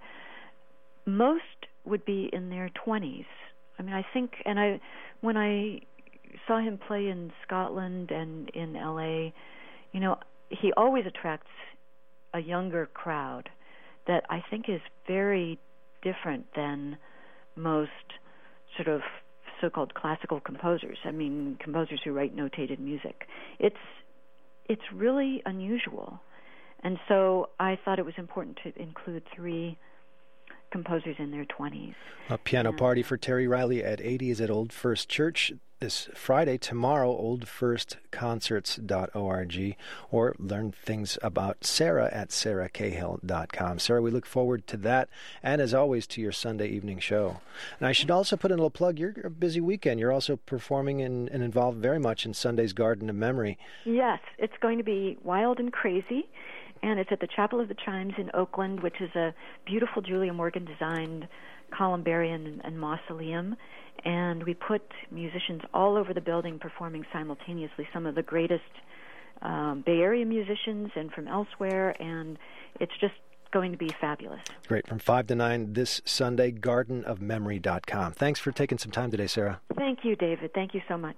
most would be in their twenties. I mean, I think, and I, when I saw him play in Scotland and in L A, you know, he always attracts a younger crowd that I think is very different than most sort of so-called classical composers. I mean, composers who write notated music. It's it's really unusual. And so I thought it was important to include three composers in their twenties. A piano and, party for Terry Riley at eighty is at Old First Church this Friday. Tomorrow, old first concerts dot org, or learn things about Sarah at sarah cahill dot com. Sarah, we look forward to that, and as always, to your Sunday evening show. And I should also put in a little plug. You're a busy weekend. You're also performing in, and involved very much in Sunday's Garden of Memory. Yes, it's going to be wild and crazy. And it's at the Chapel of the Chimes in Oakland, which is a beautiful Julia Morgan-designed columbarium and mausoleum. And we put musicians all over the building performing simultaneously, some of the greatest um, Bay Area musicians and from elsewhere. And it's just going to be fabulous. Great. From five to nine this Sunday, garden of memory dot com. Thanks for taking some time today, Sarah. Thank you, David. Thank you so much.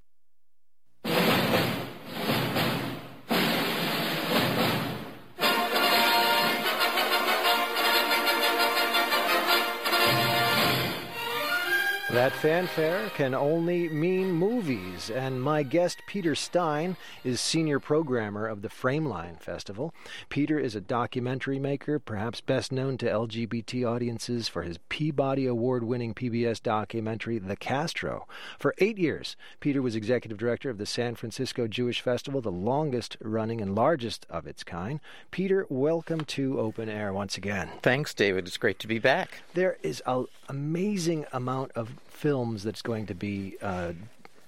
That fanfare can only mean movies, and my guest, Peter Stein, is senior programmer of the Frameline Festival. Peter is a documentary maker, perhaps best known to L G B T audiences for his Peabody Award-winning P B S documentary, The Castro. For eight years, Peter was executive director of the San Francisco Jewish Festival, the longest-running and largest of its kind. Peter, welcome to Open Air once again. Thanks, David. It's great to be back. There is an amazing amount of films that's going to be uh,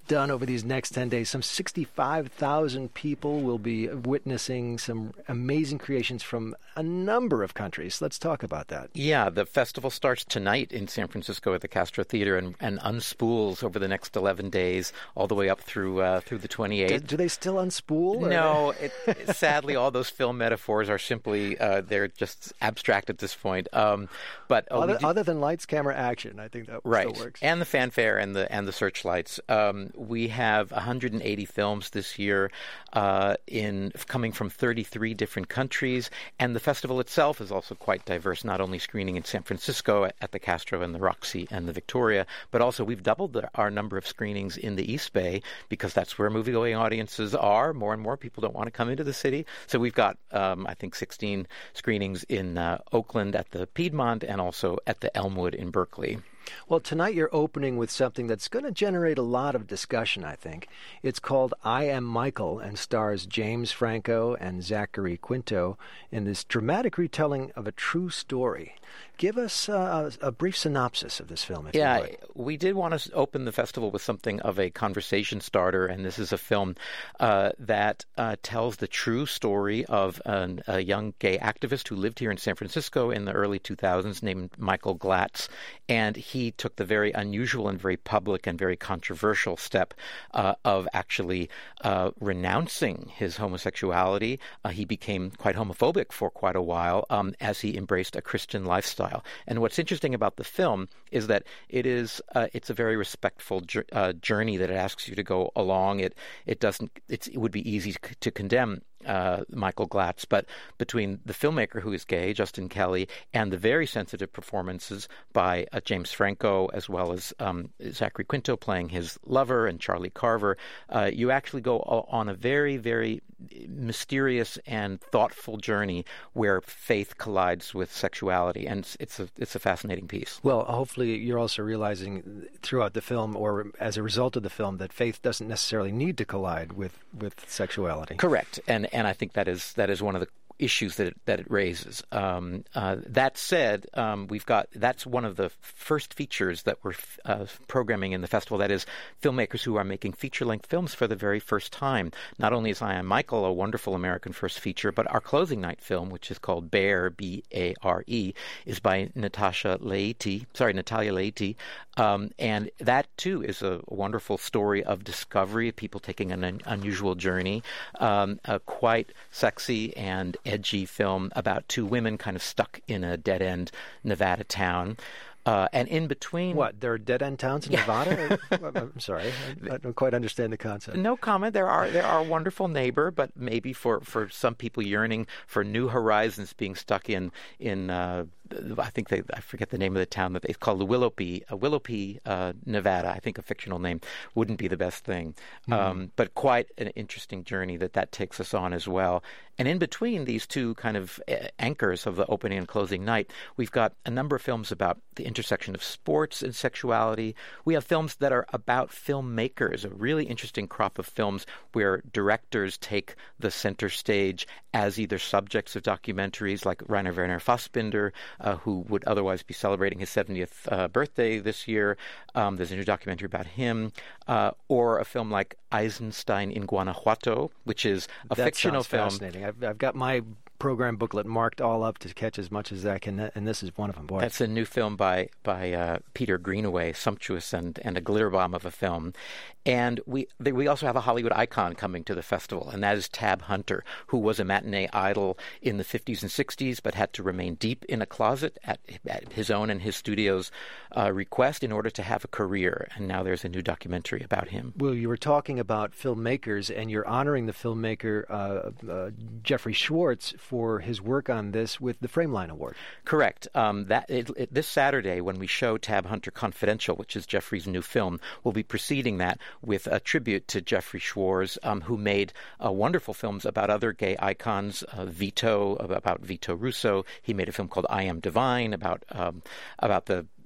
done over these next ten days. Some sixty-five thousand people will be witnessing some amazing creations from a number of countries. Let's talk about that. Yeah, the festival starts tonight in San Francisco at the Castro Theater and, and unspools over the next eleven days, all the way up through uh, through the twenty-eighth. Do, do they still unspool? Or? No, it, it, sadly, all those film metaphors are simply, uh, they're just abstract at this point. Um, but oh, other, do, other than lights, camera, action, I think that right. still works. And the fanfare and the and the searchlights. Um, we have one hundred eighty films this year uh, in coming from thirty-three different countries, and the festival itself is also quite diverse, not only screening in San Francisco at, at the Castro and the Roxy and the Victoria, but also we've doubled the, our number of screenings in the East Bay because that's where movie-going audiences are. More and more people don't want to come into the city. So we've got, um, I think, sixteen screenings in uh, Oakland at the Piedmont and also at the Elmwood in Berkeley. Well, tonight you're opening with something that's going to generate a lot of discussion, I think. It's called I Am Michael and stars James Franco and Zachary Quinto in this dramatic retelling of a true story. Give us uh, a brief synopsis of this film, if yeah, you would. We did want to open the festival with something of a conversation starter, and this is a film uh, that uh, tells the true story of an, a young gay activist who lived here in San Francisco in the early two thousands named Michael Glatz, and he took the very unusual and very public and very controversial step uh, of actually uh, renouncing his homosexuality. Uh, he became quite homophobic for quite a while um, as he embraced a Christian lifestyle. And what's interesting about the film is that it is uh, it's a very respectful ju- uh, journey that it asks you to go along. It it doesn't it's, it would be easy to condemn Uh, Michael Glatz, but between the filmmaker who is gay, Justin Kelly, and the very sensitive performances by uh, James Franco, as well as um, Zachary Quinto playing his lover and Charlie Carver, uh, you actually go on a very, very mysterious and thoughtful journey where faith collides with sexuality, and it's, it's a it's a fascinating piece. Well, hopefully you're also realizing throughout the film, or as a result of the film, that faith doesn't necessarily need to collide with, with sexuality. Correct, and and I think that is that is one of the issues that it, that it raises. Um, uh, that said, um, we've got that's one of the first features that we're uh, programming in the festival. That is, filmmakers who are making feature-length films for the very first time. Not only is I Am Michael a wonderful American first feature, but our closing night film, which is called Bare, B A R E, is by Natasha Leiti. Sorry, Natalia Leiti, um, and that too is a wonderful story of discovery, people taking an un- unusual journey, um, a quite sexy and edgy film about two women kind of stuck in a dead-end Nevada town. Uh, and in between... What, there are dead-end towns in Nevada? I'm sorry, I, I don't quite understand the concept. No comment. There are there are a wonderful neighbor, but maybe for, for some people yearning for new horizons, being stuck in, in uh, I think they, I forget the name of the town that they call the Willowpea, uh, Willowpea, uh, Nevada. I think a fictional name wouldn't be the best thing. Mm. Um, but quite an interesting journey that that takes us on as well. And in between these two kind of anchors of the opening and closing night, we've got a number of films about the intersection of sports and sexuality. We have films that are about filmmakers, a really interesting crop of films where directors take the center stage as either subjects of documentaries like Rainer Werner Fassbinder, uh, who would otherwise be celebrating his seventieth uh, birthday this year. Um, there's a new documentary about him. Uh, or a film like Eisenstein in Guanajuato, which is a that fictional sounds film. Fascinating. I've, I've got my program booklet marked all up to catch as much as I can, and this is one of them. Boy. That's a new film by by uh, Peter Greenaway, sumptuous and, and a glitter bomb of a film. And we we also have a Hollywood icon coming to the festival, and that is Tab Hunter, who was a matinee idol in the fifties and sixties, but had to remain deep in a closet at, at his own and his studio's uh, request in order to have a career. And now there's a new documentary about him. Well, you were talking about filmmakers, and you're honoring the filmmaker uh, uh, Jeffrey Schwartz for his work on this with the Frameline Award. Correct. Um, that it, it, this Saturday, when we show Tab Hunter Confidential, which is Jeffrey's new film, we'll be preceding that with a tribute to Jeffrey Schwartz, um, who made uh, wonderful films about other gay icons, uh, Vito, about Vito Russo. He made a film called I Am Divine, about um, about the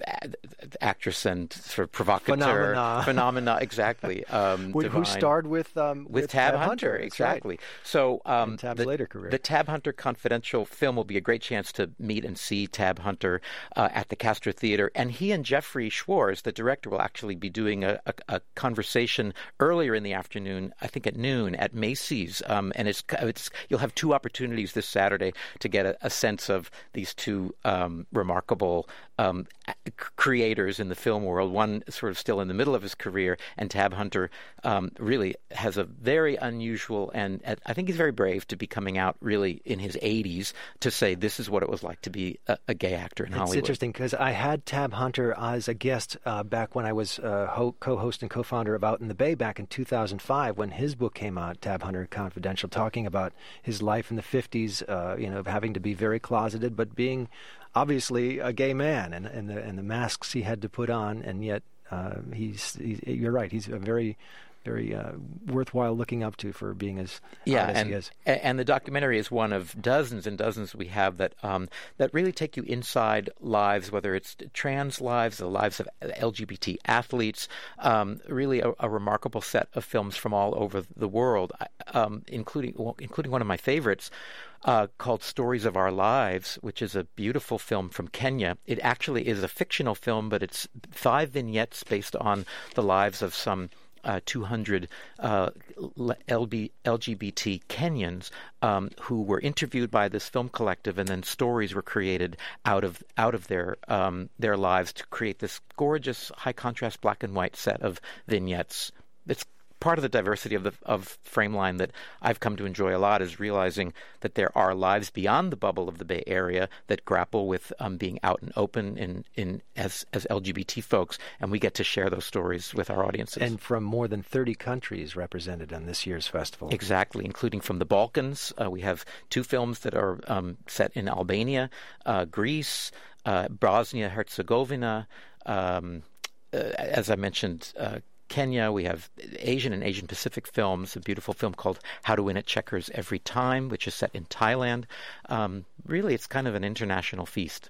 actress and sort of provocateur Phenomena. phenomena exactly. Um, who, who starred with um, with, with Tab, Tab Hunter, Hunter exactly. Right. So um, Tab's the, later career. the Tab Hunter Confidential film will be a great chance to meet and see Tab Hunter uh, at the Castro Theater, and he and Jeffrey Schwartz, the director, will actually be doing a, a, a conversation earlier in the afternoon, I think at noon, at Macy's, um, and it's it's you'll have two opportunities this Saturday to get a, a sense of these two um, remarkable um, creators in the film world. One sort of still in the middle of his career, and Tab Hunter um, really has a very unusual and uh, I think he's very brave to be coming out really in his eighties to say this is what it was like to be a, a gay actor in it's Hollywood. It's interesting because I had Tab Hunter as a guest uh, back when I was uh, ho- co-host and co-founder of Out in the Bay back in two thousand five when his book came out, Tab Hunter Confidential, talking about his life in the fifties, uh, you know, of having to be very closeted, but being obviously a gay man, and, and, the, and the masks he had to put on, and yet uh, he's, he's, you're right, he's a very... very uh, worthwhile looking up to for being as yeah, as and, he is. And the documentary is one of dozens and dozens we have that um, that really take you inside lives, whether it's trans lives, the lives of L G B T athletes, um, really a, a remarkable set of films from all over the world, um, including well, including one of my favorites, Uh, called Stories of Our Lives, which is a beautiful film from Kenya. It actually is a fictional film, but it's five vignettes based on the lives of some Uh, two hundred uh, L G B T Kenyans um, who were interviewed by this film collective, and then stories were created out of out of their um, their lives to create this gorgeous high contrast black and white set of vignettes. It's part of the diversity of the of Frameline that I've come to enjoy a lot, is realizing that there are lives beyond the bubble of the Bay Area that grapple with um, being out and open in, in as as L G B T folks, and we get to share those stories with our audiences. And from more than thirty countries represented on this year's festival. Exactly, including from the Balkans. Uh, we have two films that are um, set in Albania, uh, Greece, uh, Bosnia-Herzegovina, um, uh, as I mentioned, uh, Kenya. We have Asian and Asian Pacific films, a beautiful film called How to Win at Checkers Every Time, which is set in Thailand. Um, really, it's kind of an international feast.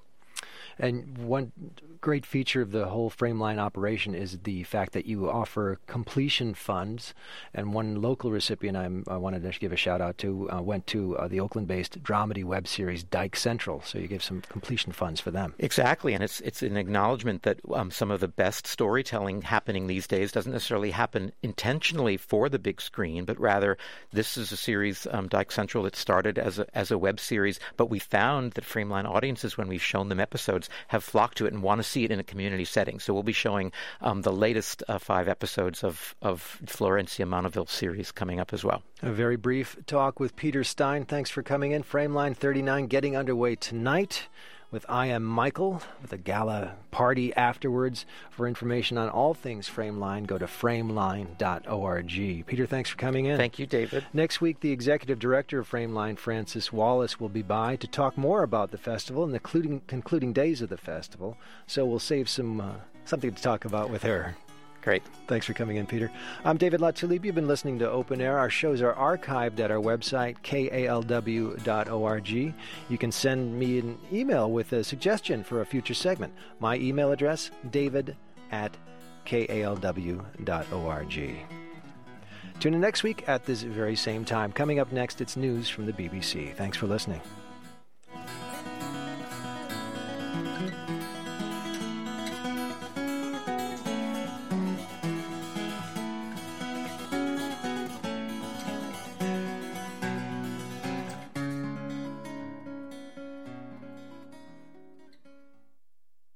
And one great feature of the whole Frameline operation is the fact that you offer completion funds. And one local recipient I'm, I wanted to give a shout out to uh, went to uh, the Oakland-based dramedy web series Dyke Central. So you give some completion funds for them. Exactly, and it's it's an acknowledgement that um, some of the best storytelling happening these days doesn't necessarily happen intentionally for the big screen, but rather this is a series, um, Dyke Central, that started as a, as a web series, but we found that Frameline audiences, when we've shown them episodes, have flocked to it and want to see it in a community setting. So we'll be showing um, the latest uh, five episodes of, of Florencia Monteville series coming up as well. A very brief talk with Peter Stein. Thanks for coming in. Frameline thirty-nine getting underway tonight with I Am Michael, with a gala party afterwards. For information on all things Frameline, go to frameline dot org. Peter, thanks for coming in. Thank you, David. Next week, the executive director of Frameline, Frances Wallace, will be by to talk more about the festival and the concluding, concluding days of the festival. So we'll save some uh, something to talk about with her. Great. Thanks for coming in, Peter. I'm David Latulippe. You've been listening to Open Air. Our shows are archived at our website, K A L W dot org. You can send me an email with a suggestion for a future segment. My email address, david at K A L W dot org. Tune in next week at this very same time. Coming up next, it's news from the B B C. Thanks for listening.